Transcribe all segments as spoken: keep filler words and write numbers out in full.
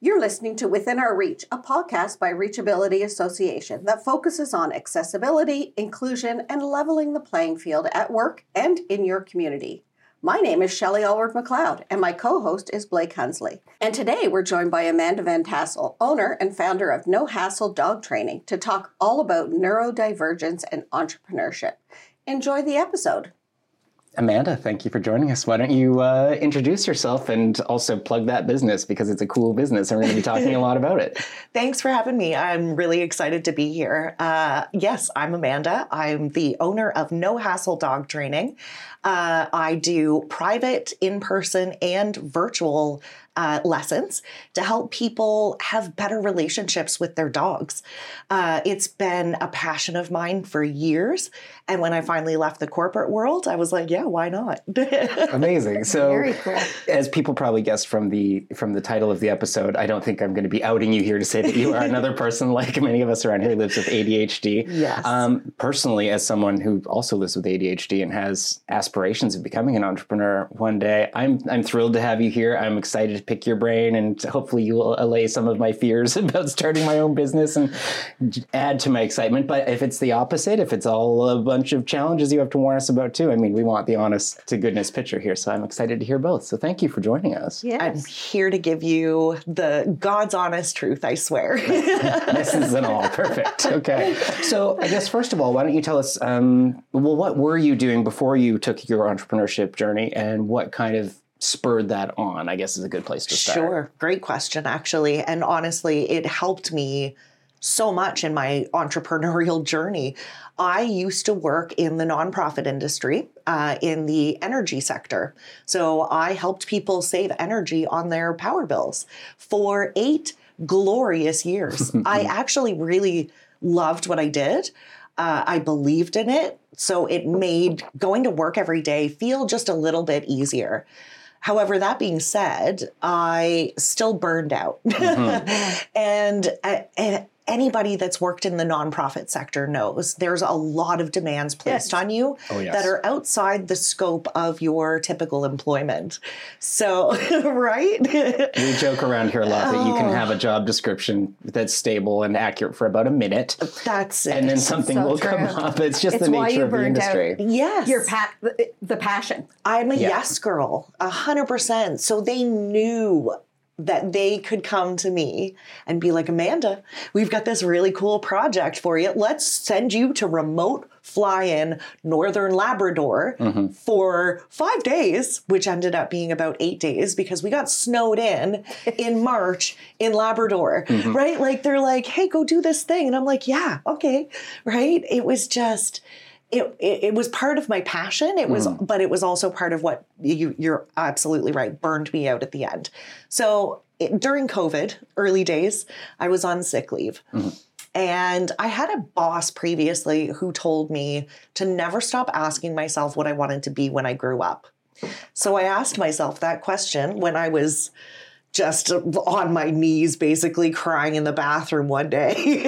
You're listening to Within Our Reach, a podcast by Reachability Association that focuses on accessibility, inclusion, and leveling the playing field at work and in your community. My name is Shelley Allward-McLeod, and my co-host is Blake Hunsley. And today we're joined by Amanda Van Tassel, owner and founder of No Hassle Dog Training, to talk all about neurodivergence and entrepreneurship. Enjoy the episode. Amanda, thank you for joining us. Why don't you uh, introduce yourself and also plug that business because it's a cool business and we're going to be talking a lot about it. Thanks for having me. I'm really excited to be here. Uh, yes, I'm Amanda. I'm the owner of No Hassle Dog Training. Uh, I do private, in-person, and virtual uh, lessons to help people have better relationships with their dogs. Uh, it's been a passion of mine for years. And when I finally left the corporate world, I was like, yeah, why not? Amazing. So Very cool. As people probably guessed from the from the title of the episode, I don't think I'm going to be outing you here to say that you are another person like many of us around here who lives with A D H D. Yes. Um, personally, as someone who also lives with A D H D and has aspirations of becoming an entrepreneur one day, I'm I'm thrilled to have you here. I'm excited to pick your brain and hopefully you will allay some of my fears about starting my own business and add to my excitement. But if it's the opposite, if it's all a bunch of challenges you have to warn us about too, I mean, we want the honest to goodness picture here. So I'm excited to hear both. So thank you for joining us. Yes. I'm here to give you the God's honest truth, I swear. This isn't all perfect. Okay. So I guess, first of all, why don't you tell us, um, well, what were you doing before you took your entrepreneurship journey and what kind of spurred that on, I guess is a good place to start. Sure. Great question, actually. And honestly, it helped me so much in my entrepreneurial journey. I used to work in the nonprofit industry uh, in the energy sector. So I helped people save energy on their power bills for eight glorious years. I actually really loved what I did. Uh, I believed in it. So it made going to work every day feel just a little bit easier. However, that being said, I still burned out. Mm-hmm. and, uh, and anybody that's worked in the nonprofit sector knows there's a lot of demands placed yes. on you oh, yes. that are outside the scope of your typical employment. So, right? We joke around here a lot that you can have a job description that's stable and accurate for about a minute. That's it. And then something so will true. come up. It's just it's the nature of the industry. Out. Yes. Your pa- the, the passion. I'm a yeah. yes girl, a hundred percent. So they knew that they could come to me and be like, Amanda, we've got this really cool project for you. Let's send you to remote fly-in Northern Labrador mm-hmm. for five days, which ended up being about eight days because we got snowed in in March in Labrador, mm-hmm. right? Like they're like, hey, go do this thing. And I'm like, yeah, okay, right? It was just... It, it it was part of my passion. It was, mm. but it was also part of what you, you're absolutely right, burned me out at the end. So it, during COVID, early days, I was on sick leave. Mm. And I had a boss previously who told me to never stop asking myself what I wanted to be when I grew up. So I asked myself that question when I was just on my knees, basically crying in the bathroom one day.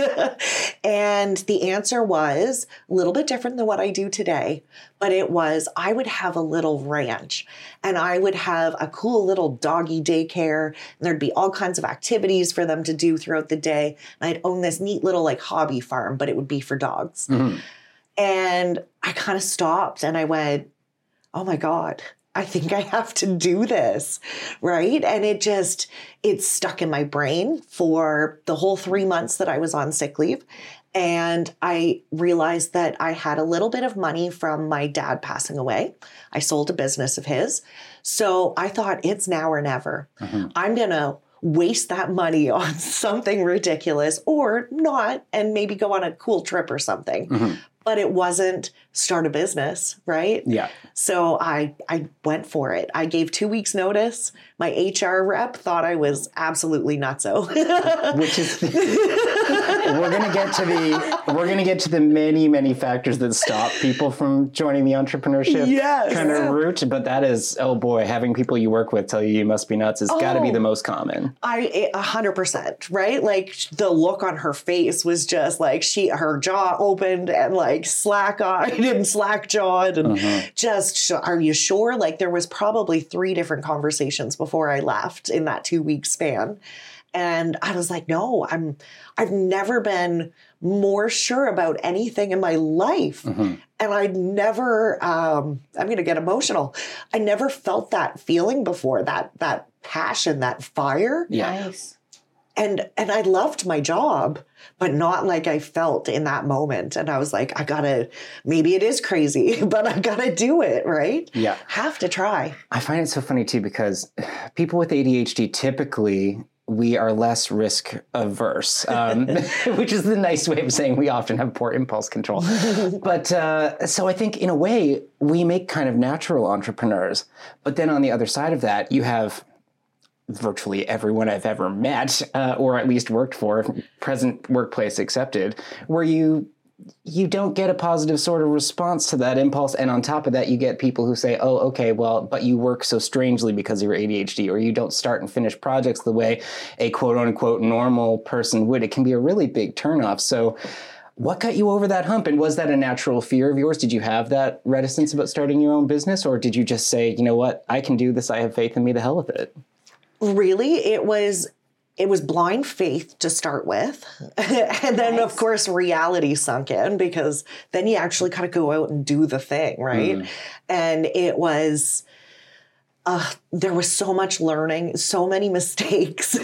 And the answer was a little bit different than what I do today. But it was, I would have a little ranch and I would have a cool little doggy daycare. And there'd be all kinds of activities for them to do throughout the day. And I'd own this neat little like hobby farm, but it would be for dogs. Mm-hmm. And I kind of stopped and I went, oh my God, I think I have to do this, right? And it just, it stuck in my brain for the whole three months that I was on sick leave. And I realized that I had a little bit of money from my dad passing away. I sold a business of his. So I thought it's now or never. Mm-hmm. I'm going to waste that money on something ridiculous or not, and maybe go on a cool trip or something. Mm-hmm. But it wasn't start a business, right? Yeah. So I I went for it. I gave two weeks notice. My H R rep thought I was absolutely nutso. Which is, we're gonna get to the we're gonna get to the many many factors that stop people from joining the entrepreneurship yes. kind of route. But that is, oh boy, having people you work with tell you you must be nuts has oh, got to be the most common. I a hundred percent, right? Like the look on her face was just like she her jaw opened and like slack eyed and slack jawed and uh-huh. just, are you sure? Like there was probably three different conversations before I left in that two week span. And I was like, no, I'm, I've never been more sure about anything in my life. Mm-hmm. And I'd never, um, I'm going to get emotional. I never felt that feeling before, that, that passion, that fire. Yeah. Nice. And, and I loved my job, but not like I felt in that moment. And I was like, I gotta, maybe it is crazy, but I gotta do it, right? Yeah. Have to try. I find it so funny too, because people with A D H D, typically we are less risk averse, um, which is the nice way of saying we often have poor impulse control. But uh, so I think in a way we make kind of natural entrepreneurs. But then on the other side of that, you have virtually everyone I've ever met, uh, or at least worked for, present workplace accepted, where you you don't get a positive sort of response to that impulse. And on top of that, you get people who say, oh, okay, well, but you work so strangely because of your A D H D, or you don't start and finish projects the way a quote unquote normal person would. It can be a really big turnoff. So what got you over that hump? And was that a natural fear of yours? Did you have that reticence about starting your own business? Or did you just say, you know what, I can do this. I have faith in me, the hell with it. Really, it was it was blind faith to start with. And then, nice. Of course, reality sunk in, because then you actually kind of go out and do the thing, right? Mm. And it was, uh, there was so much learning, so many mistakes,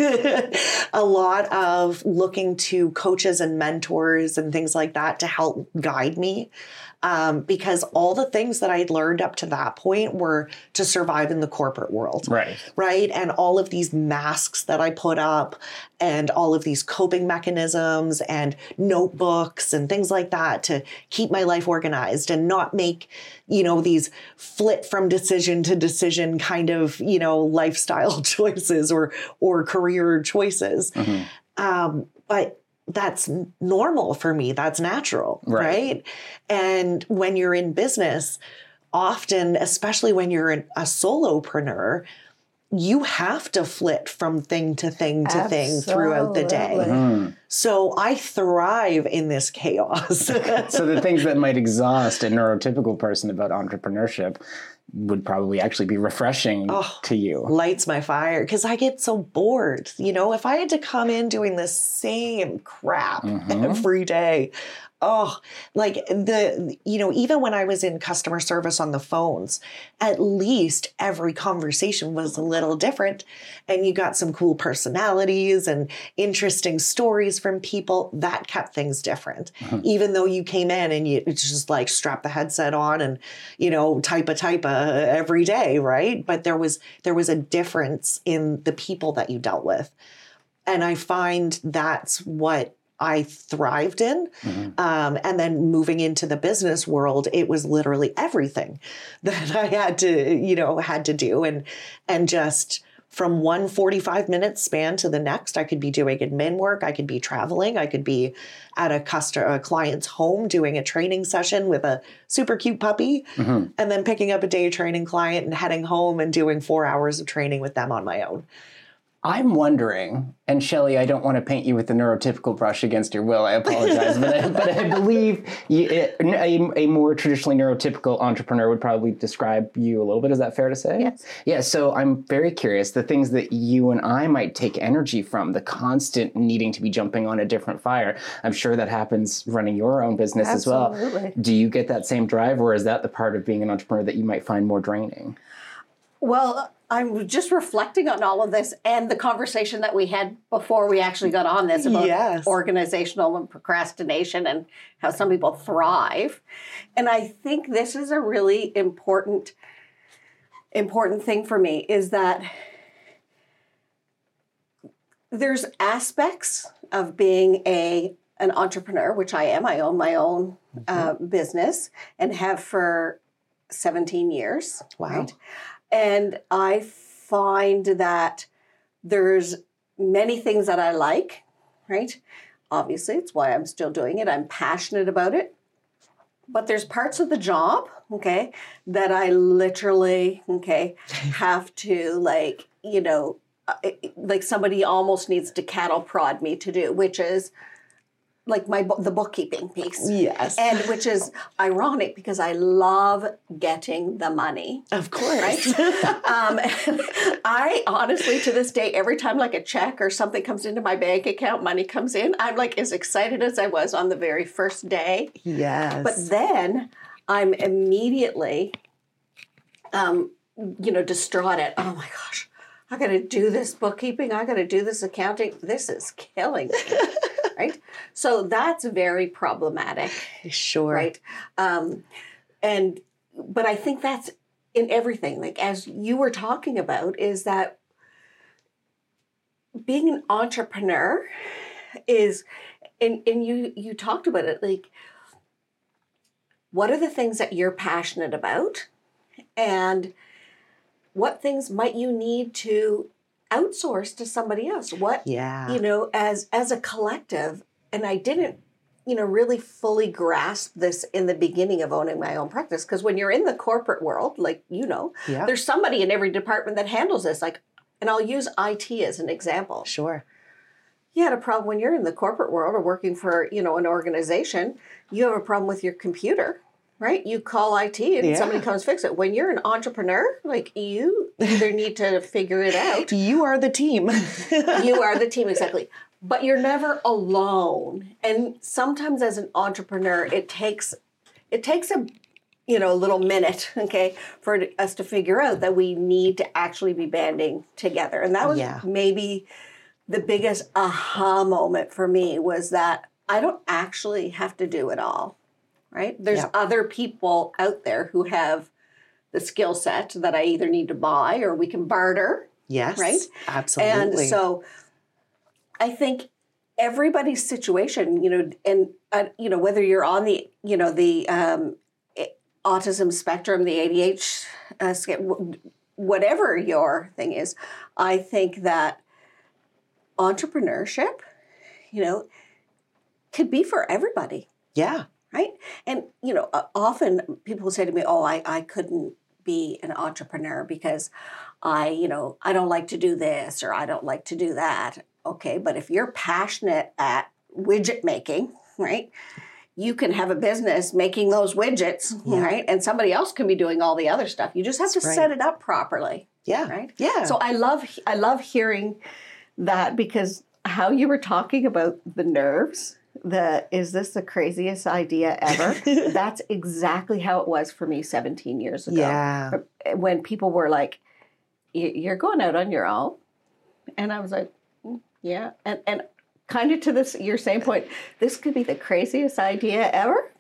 a lot of looking to coaches and mentors and things like that to help guide me. Um, because all the things that I'd learned up to that point were to survive in the corporate world. Right. Right. And all of these masks that I put up and all of these coping mechanisms and notebooks and things like that to keep my life organized and not make, you know, these flip from decision to decision kind of, you know, lifestyle choices or, or career choices. Mm-hmm. Um, but that's normal for me. That's natural, right. right? And when you're in business, often, especially when you're an, a solopreneur, you have to flit from thing to thing to Absolutely. thing throughout the day. Mm-hmm. So I thrive in this chaos. So the things that might exhaust a neurotypical person about entrepreneurship would probably actually be refreshing oh, to you. Lights my fire, because I get so bored. You know, if I had to come in doing the same crap mm-hmm. every day, oh, like the, you know, even when I was in customer service on the phones, at least every conversation was a little different. And you got some cool personalities and interesting stories from people that kept things different. Mm-hmm. Even though you came in and you just like strap the headset on and, you know, type a type a every day, right? But there was, there was a difference in the people that you dealt with. And I find that's what I thrived in. Mm-hmm. Um, and then moving into the business world, it was literally everything that I had to, you know, had to do. And, and just from one forty-five minute span to the next, I could be doing admin work. I could be traveling. I could be at a customer, a client's home doing a training session with a super cute puppy, mm-hmm. and then picking up a day training client and heading home and doing four hours of training with them on my own. I'm wondering, and Shelley, I don't want to paint you with the neurotypical brush against your will. I apologize, but, I, but I believe you, a, a more traditionally neurotypical entrepreneur would probably describe you a little bit. Is that fair to say? Yes. Yeah. So I'm very curious. The things that you and I might take energy from, the constant needing to be jumping on a different fire. I'm sure that happens running your own business Absolutely. as well. Do you get that same drive, or is that the part of being an entrepreneur that you might find more draining? Well, I'm just reflecting on all of this and the conversation that we had before we actually got on this about yes. organizational and procrastination and how some people thrive. And I think this is a really important, important thing for me, is that there's aspects of being a an entrepreneur, which I am. I own my own mm-hmm. uh, business and have for seventeen years. Wow. Right? And I find that there's many things that I like, right? Obviously, it's why I'm still doing it. I'm passionate about it. But there's parts of the job, okay, that I literally, okay, have to like, you know, like somebody almost needs to cattle prod me to do, which is like my bo- the bookkeeping piece. Yes. And which is ironic because I love getting the money. Of course. Right? um, I honestly, to this day, every time like a check or something comes into my bank account, money comes in, I'm like as excited as I was on the very first day. Yes. But then I'm immediately, um, you know, distraught at, oh my gosh, I got to do this bookkeeping. I got to do this accounting. This is killing me. Right? So that's very problematic. Sure. Right? Um, and, but I think that's in everything. Like, as you were talking about, is that being an entrepreneur is, and, and you, you talked about it, like, what are the things that you're passionate about? And what things might you need to outsource to somebody else? What, yeah. you know, as as a collective, and I didn't, you know, really fully grasp this in the beginning of owning my own practice, because when you're in the corporate world, like, you know, yeah. there's somebody in every department that handles this. Like, and I'll use I T as an example. Sure. You had a problem when you're in the corporate world or working for, you know, an organization, you have a problem with your computer. Right? You call I T and yeah. somebody comes fix it. When you're an entrepreneur, like, you either need to figure it out. You are the team. You are the team, exactly. But you're never alone. And sometimes as an entrepreneur, it takes it takes a you know a little minute, okay, for us to figure out that we need to actually be banding together. And that was yeah. maybe the biggest aha moment for me, was that I don't actually have to do it all. Right? There's yeah. other people out there who have the skill set that I either need to buy or we can barter. Yes. Right? Absolutely. And so I think everybody's situation, you know, and, uh, you know, whether you're on the, you know, the um, autism spectrum, the A D H, uh, whatever your thing is, I think that entrepreneurship, you know, could be for everybody. Yeah. Right? And, you know, uh, often people will say to me, oh, I, I couldn't be an entrepreneur because I, you know, I don't like to do this or I don't like to do that. Okay, but if you're passionate at widget making, right, you can have a business making those widgets, yeah. right? And somebody else can be doing all the other stuff. You just have That's to right. set it up properly. Yeah. Right? Yeah. So I love I love hearing that, because how you were talking about the nerves, the is this the craziest idea ever? That's exactly how it was for me seventeen years ago. Yeah. When people were like, you're going out on your own. And I was like, yeah. And and kind of to this, your same point, this could be the craziest idea ever,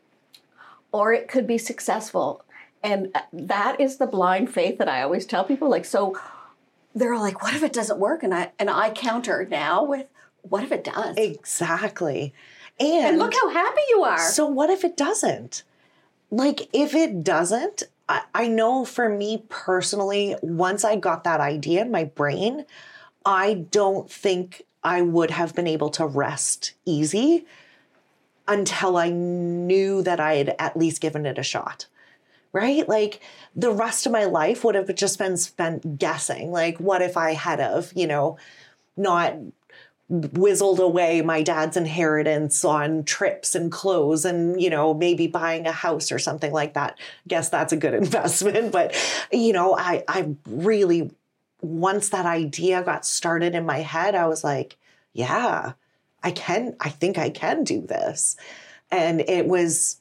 or it could be successful. And that is the blind faith that I always tell people. Like, so they're like, what if it doesn't work? And I and I counter now with, what if it does? Exactly. And, and look how happy you are. So what if it doesn't? Like, if it doesn't, I, I know for me personally, once I got that idea in my brain, I don't think I would have been able to rest easy until I knew that I had at least given it a shot. Right? Like, the rest of my life would have just been spent guessing. Like, what if I had of, you know, not whizzled away my dad's inheritance on trips and clothes and, you know, maybe buying a house or something like that. Guess that's a good investment. But, you know, I, I really, once that idea got started in my head, I was like, yeah, I can, I think I can do this. And it was,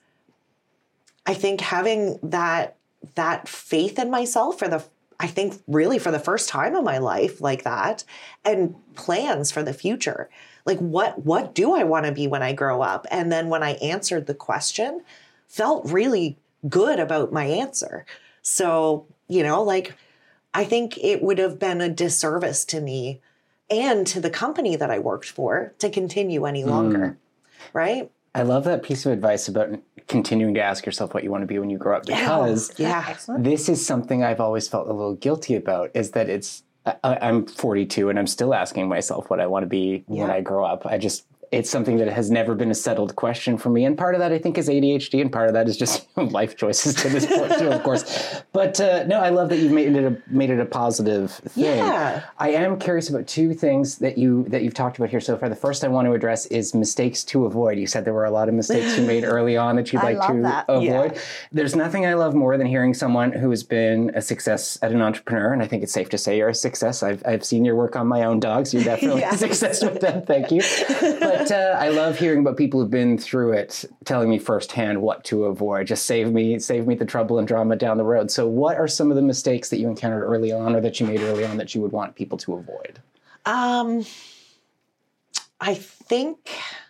I think having that, that faith in myself for the I think really for the first time in my life like that, and plans for the future. Like, what, what do I want to be when I grow up? And then when I answered the question, felt really good about my answer. So, you know, like, I think it would have been a disservice to me and to the company that I worked for to continue any longer. Mm. Right? I love that piece of advice about continuing to ask yourself what you want to be when you grow up, because yeah. this is something I've always felt a little guilty about, is that it's, I, I'm forty-two and I'm still asking myself what I want to be yeah. when I grow up. I just, it's something that has never been a settled question for me. And part of that, I think, is A D H D, and part of that is just life choices to this point, too, of course. But uh, no, I love that you've made it a, made it a positive thing. Yeah. I am curious about two things that, you, that you've talked about here so far. The first I want to address is mistakes to avoid. You said there were a lot of mistakes you made early on that you'd I like love to that. avoid. Yeah. There's nothing I love more than hearing someone who has been a success at an entrepreneur, and I think it's safe to say you're a success. I've, I've seen your work on my own dogs. You're definitely Yes. a success with them. Thank you. But uh, I love hearing about people who've been through it, telling me firsthand what to avoid. Just save me, save me the trouble and drama down the road. So what are some of the mistakes that you encountered early on, or that you made early on, that you would want people to avoid? Um, I think,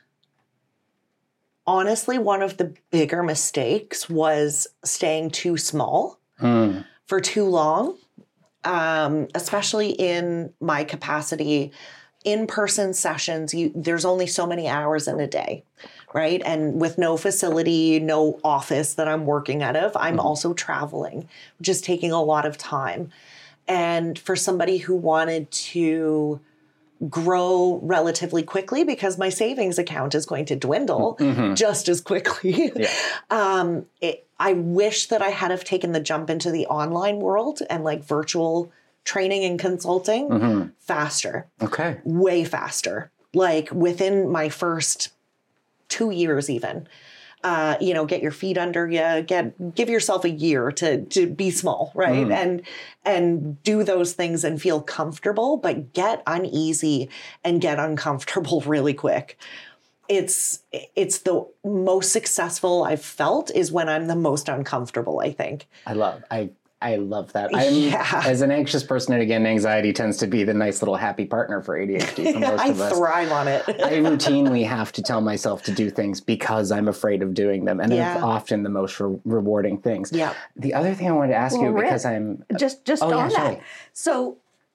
honestly, one of the bigger mistakes was staying too small Mm. for too long, um, especially in my capacity. In-person sessions, you, there's only so many hours in a day, right? And with no facility, no office that I'm working out of, I'm mm-hmm. also traveling, which is taking a lot of time. And for somebody who wanted to grow relatively quickly, because my savings account is going to dwindle mm-hmm. just as quickly, yeah. um, it, I wish that I had have taken the jump into the online world and like virtual training and consulting mm-hmm. faster. Okay. Way faster. Like within my first two years even, uh, you know, get your feet under you, get, give yourself a year to, to be small, right? Mm. And, and do those things and feel comfortable, but get uneasy and get uncomfortable really quick. It's, it's the most successful I've felt is when I'm the most uncomfortable, I think. I love, I, I love that. I'm, yeah. As an anxious person, and again, anxiety tends to be the nice little happy partner for A D H D for most I of us. I thrive on it. I routinely have to tell myself to do things because I'm afraid of doing them. And yeah. they're often the most re- rewarding things. Yeah. The other thing I wanted to ask well, you, Rick, because I'm... Just, just oh, on yeah, that. So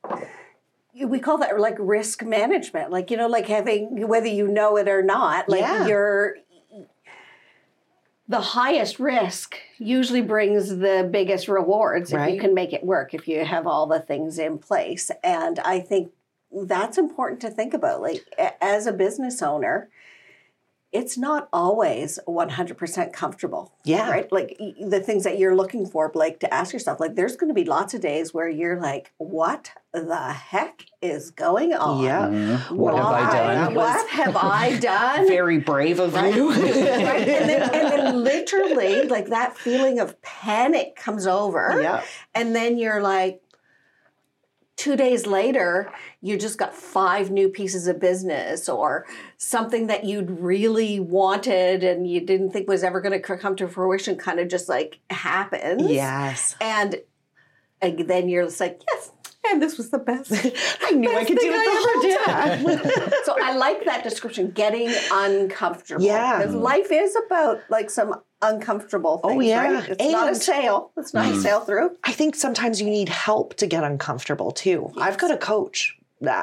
we call that like risk management. Like, you know, like having, whether you know it or not, like yeah. you're... The highest risk usually brings the biggest rewards if right. you can make it work, if you have all the things in place. And I think that's important to think about. Like, as a business owner, it's not always one hundred percent comfortable. Yeah. Right? Like, the things that you're looking for, Blake, to ask yourself, like, there's going to be lots of days where you're like, what the heck is going on? Yeah. Mm-hmm. What have I done? What have I done? Very brave of right? you. right? And then, and then literally, like, that feeling of panic comes over. Yeah. And then you're like, two days later, you just got five new pieces of business, or something that you'd really wanted and you didn't think was ever going to come to fruition kind of just like happens. Yes. And, and then you're just like, yes, and this was the best. I knew best I could do it the I whole time. So I like that description, getting uncomfortable. Yeah. Because life is about like some uncomfortable things, oh, yeah. right? It's and not a sail. It's not mm. a sail through. I think sometimes you need help to get uncomfortable too. Yes. I've got a coach.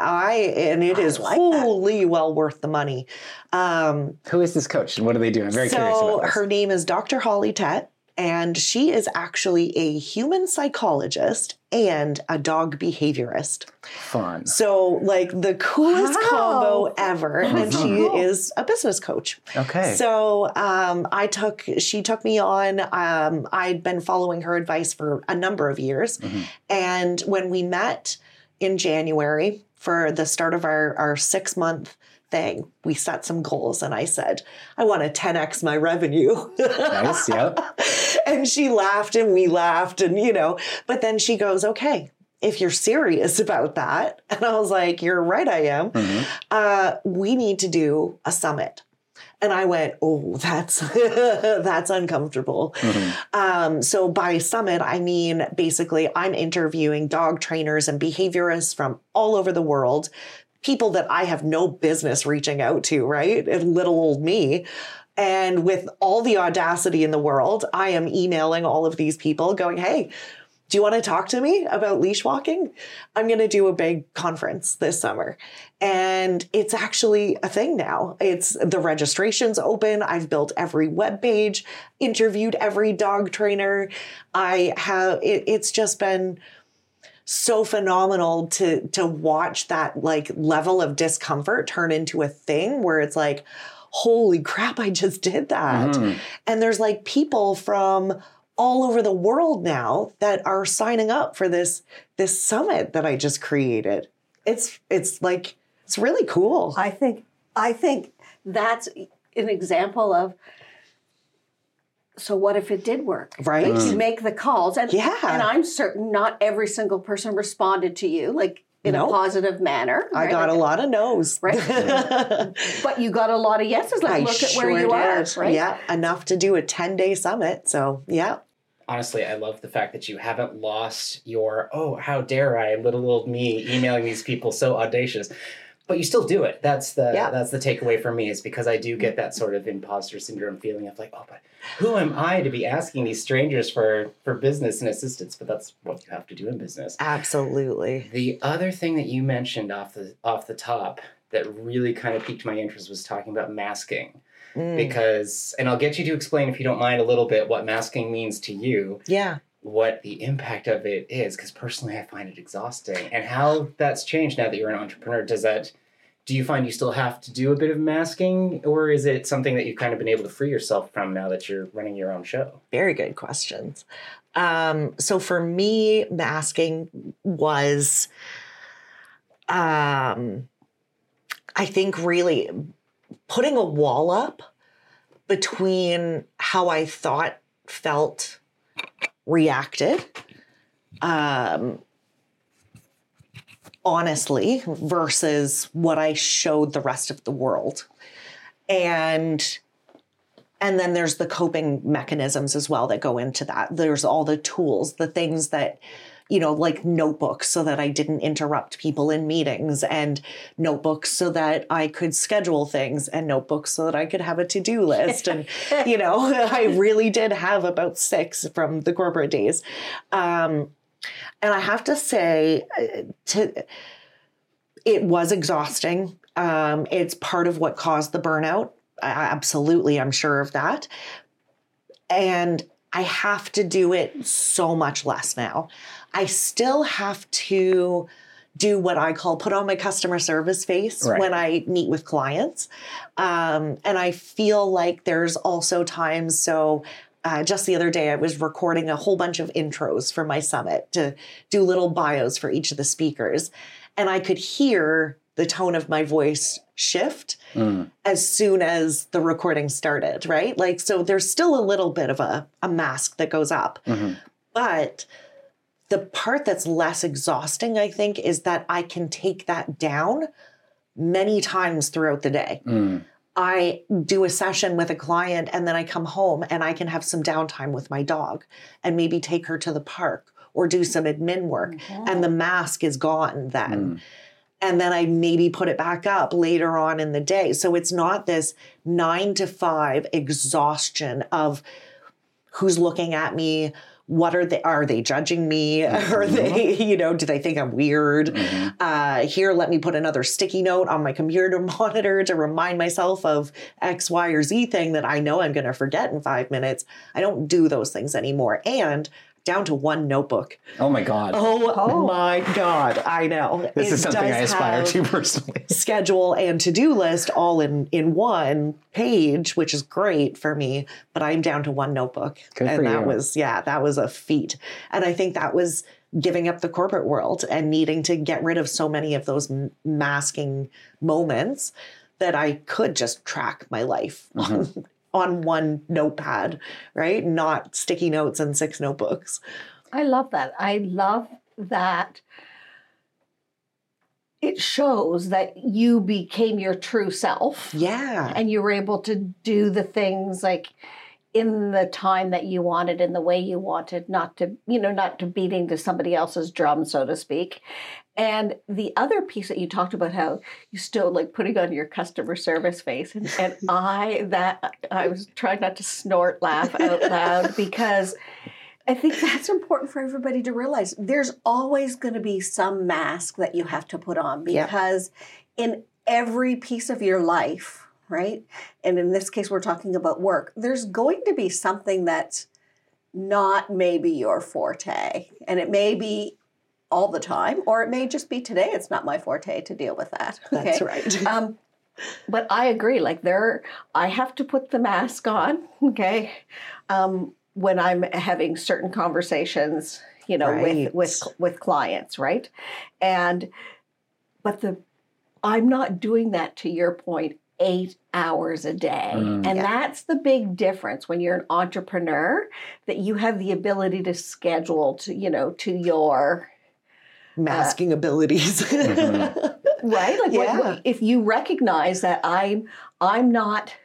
I and it is like wholly that. well worth the money. Um, Who is this coach and what do they do? I'm very so curious about this. Her name is Doctor Holly Tett, and she is actually a human psychologist and a dog behaviorist. Fun. So, like, the coolest wow. combo ever. And she is a business coach. Okay. So, um, I took, she took me on, um, I'd been following her advice for a number of years. Mm-hmm. And when we met in January for the start of our, our six month thing, we set some goals, and I said, I want to ten X my revenue. Nice, yep. And she laughed and we laughed, and, you know, but then she goes, okay, if you're serious about that, and I was like, you're right, I am, mm-hmm. uh, we need to do a summit. And I went, oh, that's that's uncomfortable. Mm-hmm. Um, so by summit, I mean, basically, I'm interviewing dog trainers and behaviorists from all over the world, people that I have no business reaching out to, right? And little old me. And with all the audacity in the world, I am emailing all of these people going, hey, do you want to talk to me about leash walking? I'm going to do a big conference this summer. And it's actually a thing now. It's the registration's open. I've built every web page, interviewed every dog trainer. I have, it, it's just been so phenomenal to to watch that like level of discomfort turn into a thing where it's like, holy crap, I just did that. Mm-hmm. And there's like people from all over the world now that are signing up for this this summit that I just created. It's it's like it's really cool. I think I think that's an example of, so what if it did work? Right. Like you make the calls. And, yeah. and I'm certain not every single person responded to you like in nope. a positive manner. I right? got like, a lot of no's. Right. But you got a lot of yeses. Like, I look sure at where you did. are. Right? Yeah. Enough to do a ten-day summit. So, yeah. Honestly, I love the fact that you haven't lost your, oh, how dare I, little old me emailing these people so audacious. But you still do it. That's the yeah. that's the takeaway for me, is because I do get that sort of imposter syndrome feeling of like, oh, but who am I to be asking these strangers for, for business and assistance? But that's what you have to do in business. Absolutely. The other thing that you mentioned off the off the top that really kind of piqued my interest was talking about masking. Mm. Because, and I'll get you to explain, if you don't mind, a little bit what masking means to you. Yeah. What the impact of it is, because personally I find it exhausting, and how that's changed now that you're an entrepreneur. Does that, do you find you still have to do a bit of masking, or is it something that you've kind of been able to free yourself from now that you're running your own show? Very good questions. Um, so for me, masking was, um, I think really putting a wall up between how I thought, felt, reacted, um, honestly, versus what I showed the rest of the world. And and then there's the coping mechanisms as well that go into that. There's all the tools, the things that, you know, like notebooks so that I didn't interrupt people in meetings, and notebooks so that I could schedule things, and notebooks so that I could have a to-do list. And, you know, I really did have about six from the corporate days. Um, and I have to say, to, it was exhausting. Um, it's part of what caused the burnout. I, absolutely, I'm sure of that. And I have to do it so much less now. I still have to do what I call put on my customer service face right. when I meet with clients. Um, and I feel like there's also times, so uh, just the other day I was recording a whole bunch of intros for my summit to do little bios for each of the speakers. And I could hear the tone of my voice shift mm. as soon as the recording started, right? Like, so there's still a little bit of a, a mask that goes up. Mm-hmm. But the part that's less exhausting, I think, is that I can take that down many times throughout the day. Mm. I do a session with a client and then I come home and I can have some downtime with my dog and maybe take her to the park or do some admin work. Mm-hmm. And the mask is gone then. Mm. And then I maybe put it back up later on in the day. So it's not this nine to five exhaustion of who's looking at me. What are they, are they judging me? Mm-hmm. Are they, you know, do they think I'm weird? Mm-hmm. Uh, here, let me put another sticky note on my computer monitor to remind myself of X, Y, or Z thing that I know I'm going to forget in five minutes. I don't do those things anymore. And down to one notebook. Oh my God. Oh, oh. my God. I know. This it is something I aspire to personally. Schedule and to-do list all in, in one page, which is great for me, but I'm down to one notebook. Good and for that you. was, yeah, that was a feat. And I think that was giving up the corporate world and needing to get rid of so many of those m- masking moments that I could just track my life mm-hmm. on on one notepad, right? Not sticky notes and six notebooks. I love that. I love that it shows that you became your true self. Yeah. And you were able to do the things like in the time that you wanted, in the way you wanted, not to, you know, not to beating to somebody else's drum, so to speak. And the other piece that you talked about, how you still like putting on your customer service face. And, and I, that I was trying not to snort laugh out loud because I think that's important for everybody to realize. There's always going to be some mask that you have to put on because yeah. in every piece of your life, right? And in this case, we're talking about work. There's going to be something that's not maybe your forte. And it may be all the time, or it may just be today. It's not my forte to deal with that. Okay? That's right. Um, but I agree. Like there, I have to put the mask on. Okay, um, when I'm having certain conversations, you know, Right. with with with clients, right? And but the I'm not doing that, to your point, eight hours a day. Mm. And Yeah. that's the big difference when you're an entrepreneur, that you have the ability to schedule to, you know, to your, Masking abilities. Mm-hmm. right? Like what- Yeah. what- if you recognize that I'm, I'm not,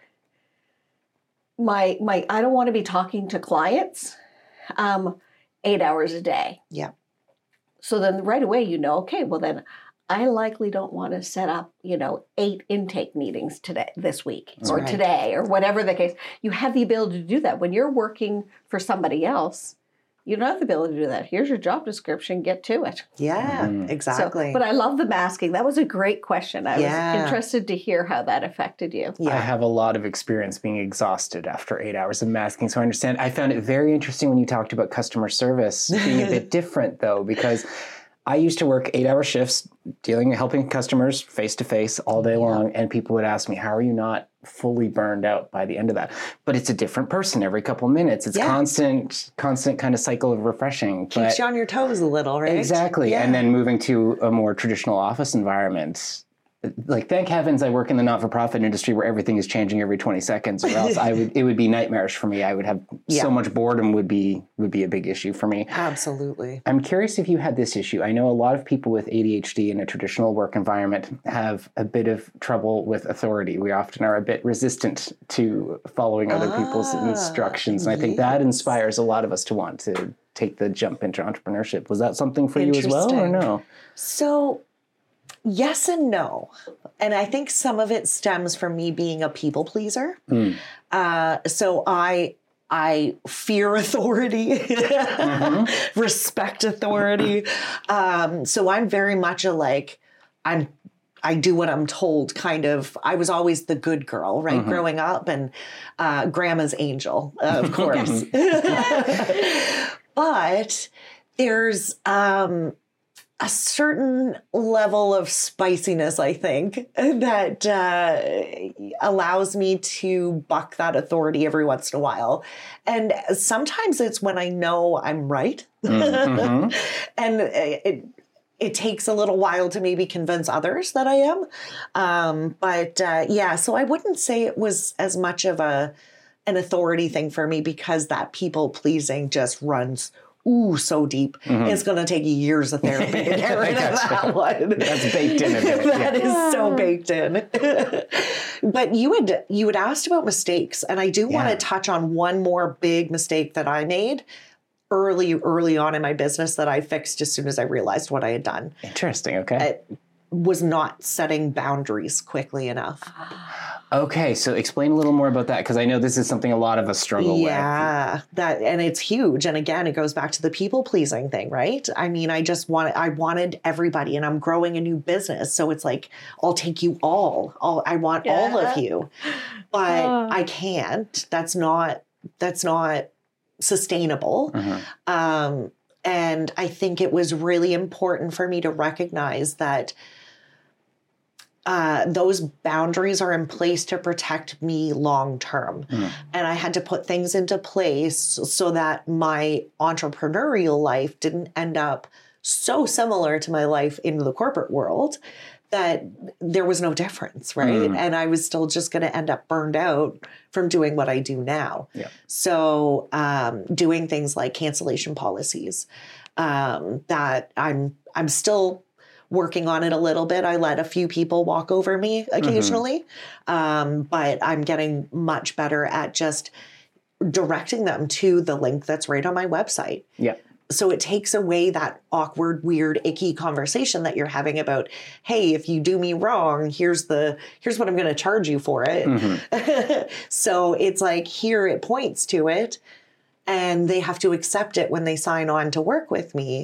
my, my, I don't want to be talking to clients um, eight hours a day. Yeah. So then right away, you know, okay, well then I likely don't want to set up, you know, eight intake meetings today, this week, That's or right. today, or whatever the case. You have the ability to do that. When you're working for somebody else, you don't have the ability to do that. Here's your job description, get to it. Yeah, Mhm. So, exactly. but I love the masking. That was a great question. I Yeah. was interested to hear how that affected you. yeah. I have a lot of experience being exhausted after eight hours of masking, so I understand. I found it very interesting when you talked about customer service being a bit different, though, because I used to work eight-hour shifts dealing, helping customers face-to-face all day long, and people would ask me, how are you not fully burned out by the end of that? But it's a different person every couple of minutes. It's Yeah. constant, constant kind of cycle of refreshing. Keeps But you on your toes a little, right? exactly. Yeah. And then moving to a more traditional office environment. Like, thank heavens I work in the not-for-profit industry where everything is changing every twenty seconds, or else I would it would be nightmarish for me. I would have Yeah. so much boredom would be would be a big issue for me. Absolutely. I'm curious if you had this issue. I know a lot of people with A D H D in a traditional work environment have a bit of trouble with authority. We often are a bit resistant to following other people's Ah, instructions. And I think that inspires a lot of us to want to take the jump into entrepreneurship. Was that something for you as well, or Interesting. no? So, yes and no. And I think some of it stems from me being a people pleaser. Mm. Uh, so I I fear authority, Mm-hmm. respect authority. Um, so I'm very much a like I'm. I do what I'm told, kind of. I was always the good girl, right, Mm-hmm. growing up, and uh, grandma's angel, uh, of course. But there's um, a certain level of spiciness, I think, that uh, allows me to buck that authority every once in a while. And sometimes it's when I know I'm right. Mhm. And it, it takes a little while to maybe convince others that I am. Um, but uh, yeah, so I wouldn't say it was as much of a an authority thing for me, because that people pleasing just runs ooh so deep. It's going to take years of therapy to get rid of that one. That's baked in a bit. That yeah. is so baked in. But you had you had asked about mistakes, and I do want Yeah. to touch on one more big mistake that I made early early on in my business that I fixed as soon as I realized what I had done. Interesting. Okay. It was not setting boundaries quickly enough. Okay. So explain a little more about that, because I know this is something a lot of us struggle Yeah, that and it's huge. And again, it goes back to the people pleasing thing, right? I mean, I just wanted I wanted everybody, and I'm growing a new business, so it's like I'll take you all. all I want all of Yeah. you, but Oh. I can't. That's not that's not sustainable. with. Mhm. Um, and I think it was really important for me to recognize that uh, those boundaries are in place to protect me long term. Mm. And I had to put things into place so that my entrepreneurial life didn't end up so similar to my life in the corporate world that there was no difference, right? Mm. And I was still just going to end up burned out from doing what I do now. Yeah. So um, doing things like cancellation policies, um, that I'm I'm still working on it a little bit. I let a few people walk over me occasionally, um, but I'm getting much better at just directing them to the link that's right on my website. Yeah. So it takes away that awkward, weird, icky conversation that you're having about, hey, if you do me wrong, here's the here's what I'm going to charge you for it. Mhm. So it's like, here it points to it, and they have to accept it when they sign on to work with me.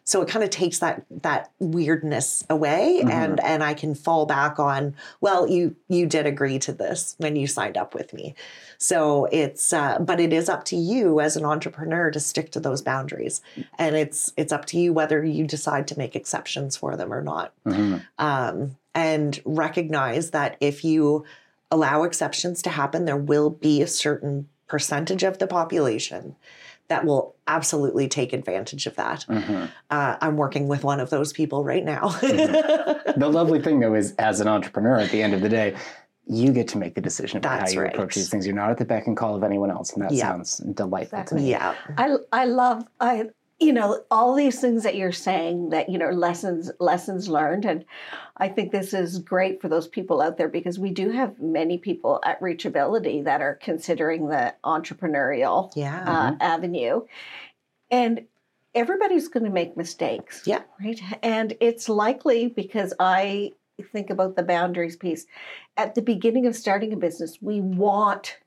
So it kind of takes that that weirdness away, mm-hmm. and and I can fall back on, well, you you did agree to this when you signed up with me. So it's, uh, but it is up to you as an entrepreneur to stick to those boundaries, and it's it's up to you whether you decide to make exceptions for them or not, mm-hmm. um, and recognize that if you allow exceptions to happen, there will be a certain percentage of the population that will absolutely take advantage of that. Mm-hmm. Uh, I'm working with one of those people right now. Mm-hmm. The lovely thing, though, is as an entrepreneur, at the end of the day, you get to make the decision about That's how you right. approach these things. You're not at the beck and call of anyone else, and that yep. sounds delightful exactly. to me. Yeah, I I love I you know all these things that you're saying, that you know lessons lessons learned, and I think this is great for those people out there, because we do have many people at Reachability that are considering the entrepreneurial yeah. uh, avenue, and everybody's going to make mistakes. Yeah, right, and it's likely, because I think about the boundaries piece. At the beginning of starting a business, we want,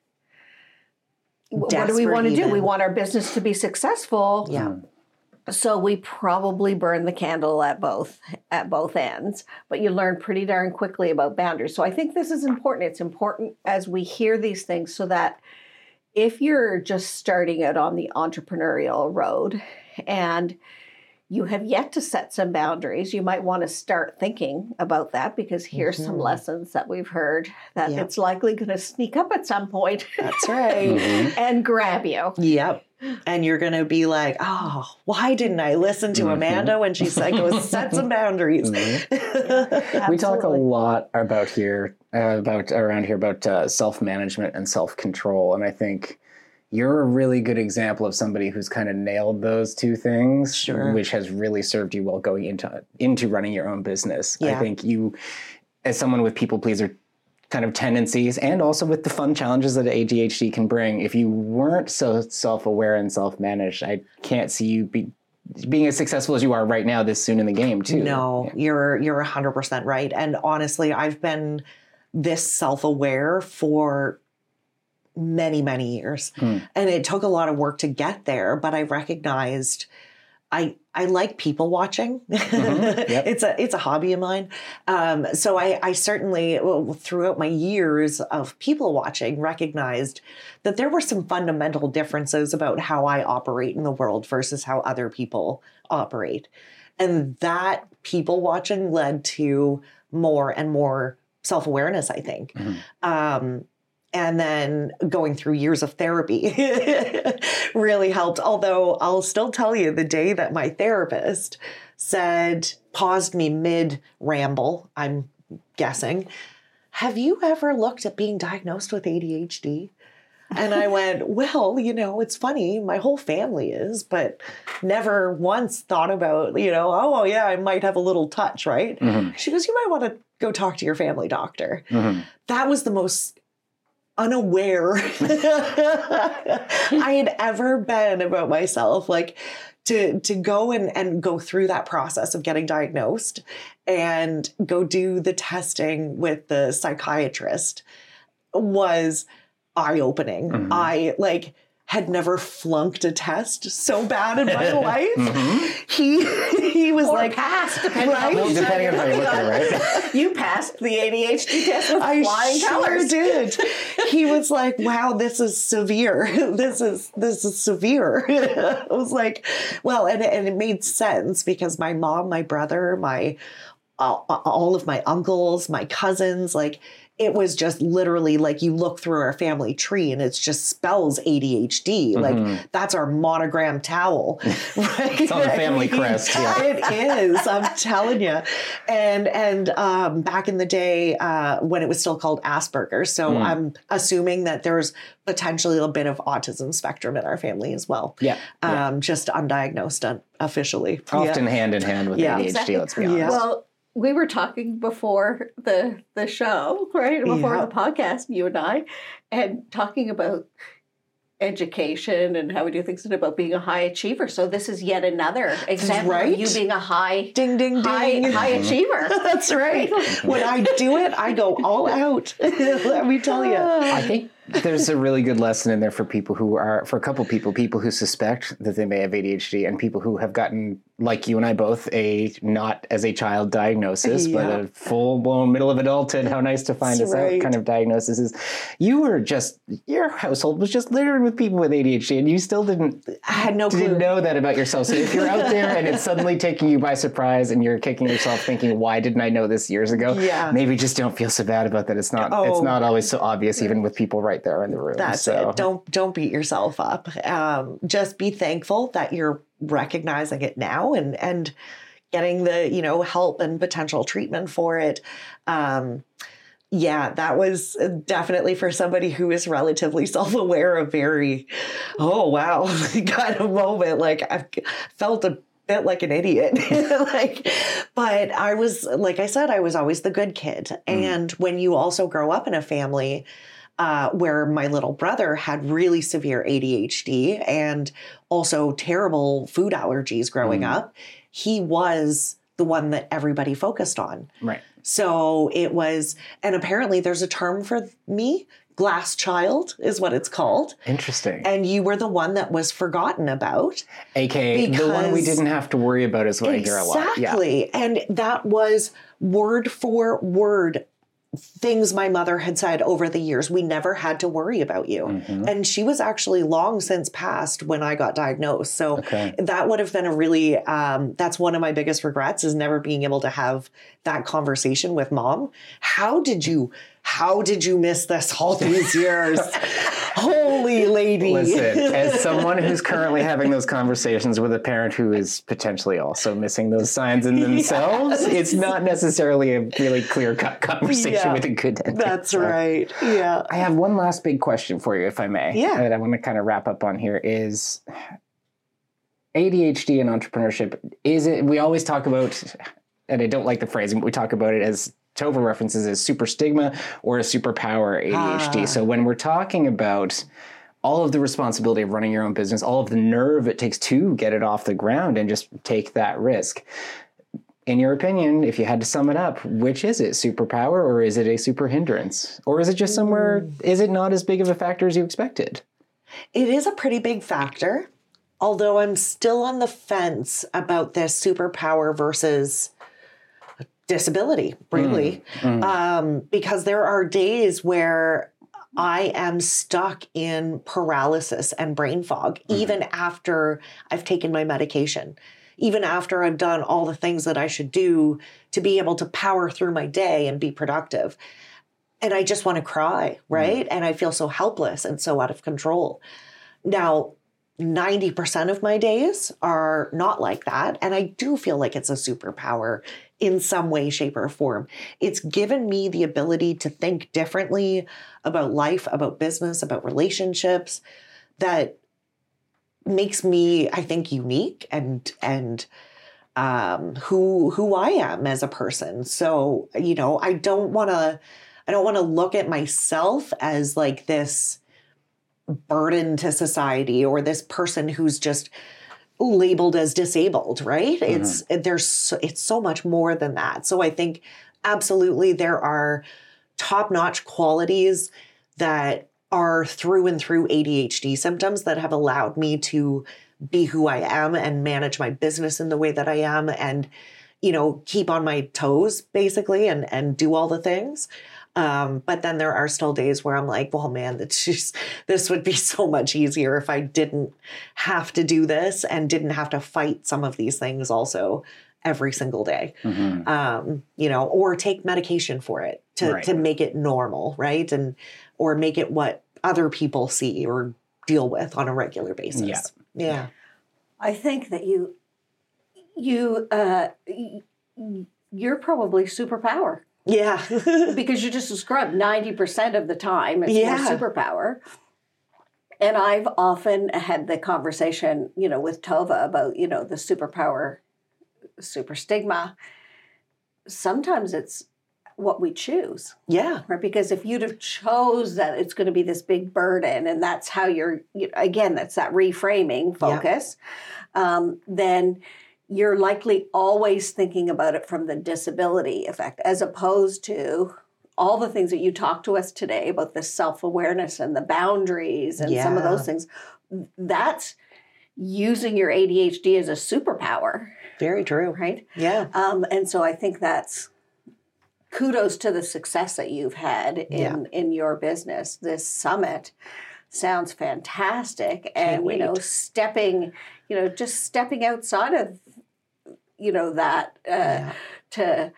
Desperate what do we want to even. do? We want our business to be successful. Yeah. So we probably burn the candle at both at both ends, but you learn pretty darn quickly about boundaries. So I think this is important. It's important as we hear these things, so that if you're just starting out on the entrepreneurial road and you have yet to set some boundaries, you might want to start thinking about that, because here's mm-hmm. some lessons that we've heard that yep. it's likely going to sneak up at some point. That's right. mm-hmm. And grab you. Yep. And you're going to be like, oh, why didn't I listen to mm-hmm. Amanda when she said, go set some boundaries? Mm-hmm. Yeah, we talk a lot about here, uh, about around here about uh, self-management and self-control. And I think you're a really good example of somebody who's kind of nailed those two things, sure. which has really served you well going into into running your own business. Yeah. I think you, as someone with people pleaser kind of tendencies, and also with the fun challenges that A D H D can bring, if you weren't so self-aware and self-managed, I can't see you be, being as successful as you are right now this soon in the game too. No, yeah. you're you're one hundred percent right. And honestly, I've been this self-aware for many, many years. Hmm. And it took a lot of work to get there, but I recognized I I like people watching. Mm-hmm. Yep. It's a it's a hobby of mine. Um, so I, I certainly, well, throughout my years of people watching, recognized that there were some fundamental differences about how I operate in the world versus how other people operate. And that people watching led to more and more self-awareness, I think. Mm-hmm. Um, And then going through years of therapy really helped. Although I'll still tell you, the day that my therapist said, paused me mid-ramble, I'm guessing, have you ever looked at being diagnosed with A D H D? And I went, well, you know, it's funny. My whole family is, but never once thought about, you know, oh, yeah, I might have a little touch, right? Mm-hmm. She goes, you might want to go talk to your family doctor. Mm-hmm. That was the most unaware I had ever been about myself, like to to go and, and go through that process of getting diagnosed and go do the testing with the psychiatrist was eye-opening. Mm-hmm. I like had never flunked a test so bad in my life. Mm-hmm. He he was or like passed, depending right? on depending on how you look at it, right? You passed the A D H D test with I flying sure colors. did. He was like, "Wow, this is severe. This is this is severe." I was like, "Well," and and it made sense because my mom, my brother, my uh, all of my uncles, my cousins, like. It was just literally like you look through our family tree and it's just spells A D H D. Mm-hmm. Like that's our monogram towel. Right? It's on the family crest. Yeah. It is. I'm telling you. And and um, back in the day uh, when it was still called Asperger's. So mm. I'm assuming that there's potentially a bit of autism spectrum in our family as well. Yeah. Um, yeah. Just undiagnosed un- officially. Often yeah. hand in hand with yeah. A D H D, exactly. let's be honest. Yeah. Well, we were talking before the the show, right? Before yeah. the podcast, you and I, and talking about education and how we do things and about being a high achiever. So this is yet another example right. of you being a high ding ding high, ding high achiever. That's right. When I do it, I go all out. Let me tell you. I think there's a really good lesson in there for people who are, for a couple people, people who suspect that they may have A D H D and people who have gotten, like you and I both, a not as a child diagnosis, yeah. but a full-blown middle of adulthood. How nice to find That's this right. out kind of diagnosis is. You were just, your household was just littered with people with A D H D and you still didn't, I had no didn't clue. know that about yourself. So if you're out there and it's suddenly taking you by surprise and you're kicking yourself thinking, why didn't I know this years ago? Yeah. Maybe just don't feel so bad about that. It's not, Oh. it's not always so obvious even with people right there in the room. That's so. it. Don't don't beat yourself up. Um, just be thankful that you're recognizing it now and and getting the you know help and potential treatment for it. Um, yeah, that was definitely for somebody who is relatively self-aware a very, oh wow, kind of moment. Like I've felt a bit like an idiot. like, but I was, like I said, I was always the good kid. Mm. And when you also grow up in a family uh, where my little brother had really severe A D H D and also terrible food allergies growing mm. up, he was the one that everybody focused on. Right. So it was, and apparently there's a term for me, glass child is what it's called. Interesting. And you were the one that was forgotten about. A K A the one we didn't have to worry about is what exactly. I hear a lot. Exactly. Yeah. And that was word for word things my mother had said over the years. We never had to worry about you. Mm-hmm. And she was actually long since passed when I got diagnosed. So okay. that would have been a really, um, that's one of my biggest regrets is never being able to have that conversation with mom. How did you, how did you miss this all these years? Holy lady. Listen, as someone who's currently having those conversations with a parent who is potentially also missing those signs in themselves, yes. it's not necessarily a really clear-cut conversation yeah, with a good dentist. That's so. right. Yeah. I have one last big question for you, if I may. Yeah. That I want to kind of wrap up on here is A D H D and entrepreneurship. Is it, we always talk about, and I don't like the phrasing, but we talk about it as Tova references as super stigma or a superpower A D H D. Ah. So when we're talking about all of the responsibility of running your own business, all of the nerve it takes to get it off the ground and just take that risk. In your opinion, if you had to sum it up, which is it? Superpower or is it a super hindrance? Or is it just somewhere, mm. is it not as big of a factor as you expected? It is a pretty big factor, although I'm still on the fence about this superpower versus disability, really, mm, mm. Um, because there are days where I am stuck in paralysis and brain fog, mm. even after I've taken my medication, even after I've done all the things that I should do to be able to power through my day and be productive. And I just want to cry, right? Mm. And I feel so helpless and so out of control. Now, ninety percent of my days are not like that. And I do feel like it's a superpower in some way, shape, or form. It's given me the ability to think differently about life, about business, about relationships that makes me, I think, unique and and um, who who I am as a person. So, you know, I don't want to I don't want to look at myself as like this burden to society or this person who's just labeled as disabled, right? Mm-hmm. It's there's so, it's so much more than that. So I think absolutely there are top-notch qualities that are through and through A D H D symptoms that have allowed me to be who I am and manage my business in the way that I am and, you know, keep on my toes basically and and do all the things. Um, but then there are still days where I'm like, well, man, that's just, this would be so much easier if I didn't have to do this and didn't have to fight some of these things also every single day, mm-hmm. um, you know, or take medication for it to, right. to make it normal, right? And, or make it what other people see or deal with on a regular basis. Yeah. Yeah. I think that you, you, uh, you're probably superpower. Yeah. Because you just described ninety percent of the time it's yeah. more superpower. And I've often had the conversation, you know, with Tova about, you know, the superpower, super stigma. Sometimes it's what we choose. Yeah. Right? Because if you'd have chose that it's going to be this big burden and that's how you're, you know, again, that's that reframing focus, yeah. um, then you're likely always thinking about it from the disability effect, as opposed to all the things that you talked to us today about the self-awareness and the boundaries and some of Yeah. those things, that's using your A D H D as a superpower, Very true. right? Yeah. Um, and so I think that's kudos to the success that you've had in, in your business. This summit sounds fantastic. And, you know, wait. stepping, you know, just stepping outside of, you know, that uh, Yeah. to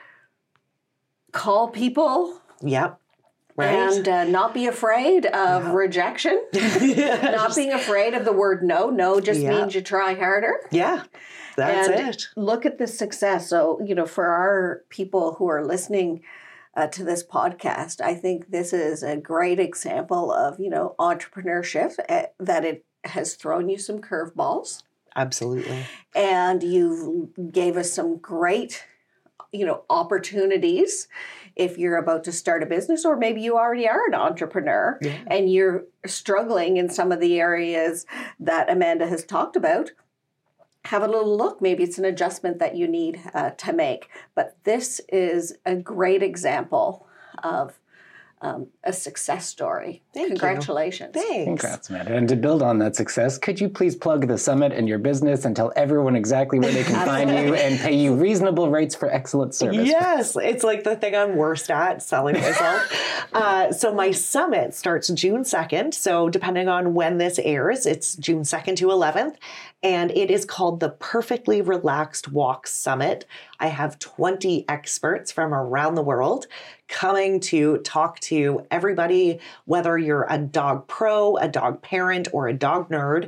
call people Yep. Right. and uh, not be afraid of Yeah. rejection, yeah. not being afraid of the word no. No just Yeah. means you try harder. Yeah. That's and it. look at the success. So, you know, for our people who are listening uh, to this podcast, I think this is a great example of, you know, entrepreneurship, uh, that it has thrown you some curveballs, Absolutely. and you gave us some great, you know, opportunities if you're about to start a business, or maybe you already are an entrepreneur Yeah. and you're struggling in some of the areas that Amanda has talked about. Have a little look. Maybe it's an adjustment that you need uh, to make. But this is a great example of um, a success story. Thank you. Congratulations. Thanks. Congrats, Amanda. And to build on that success, could you please plug the summit and your business and tell everyone exactly where they can find you and pay you reasonable rates for excellent service? Yes, it's like the thing I'm worst at, selling myself. uh, so my summit starts June second. So depending on when this airs, it's June second to eleventh. And it is called the Perfectly Relaxed Walk Summit. I have twenty experts from around the world coming to talk to everybody, whether you're a dog pro, a dog parent, or a dog nerd,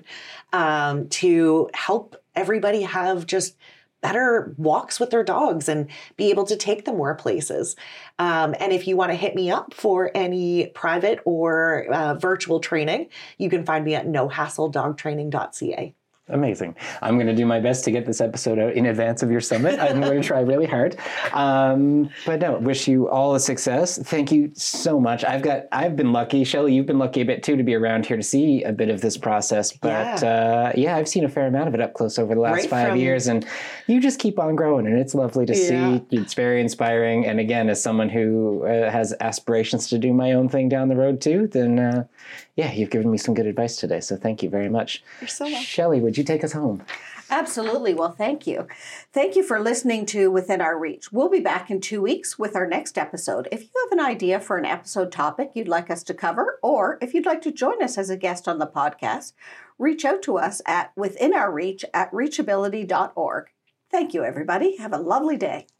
um, to help everybody have just better walks with their dogs and be able to take them more places. Um, and if you want to hit me up for any private or uh, virtual training, you can find me at no hassle dog training dot c a. Amazing. I'm going to do my best to get this episode out in advance of your summit. I'm going to try really hard. Um, but no, wish you all the success. Thank you so much. I've got, I've been lucky. Shelley, you've been lucky a bit too to be around here to see a bit of this process. But yeah, uh, yeah I've seen a fair amount of it up close over the last Right five from, years. And you just keep on growing. And it's lovely to Yeah. see. It's very inspiring. And again, as someone who uh, has aspirations to do my own thing down the road too, then uh, yeah, you've given me some good advice today. So thank you very much. You're so welcome. Shelley, would you take us home? Absolutely. Well, thank you. Thank you for listening to Within Our Reach. We'll be back in two weeks with our next episode. If you have an idea for an episode topic you'd like us to cover, or if you'd like to join us as a guest on the podcast, reach out to us at withinourreach at reachability dot org. Thank you, everybody. Have a lovely day.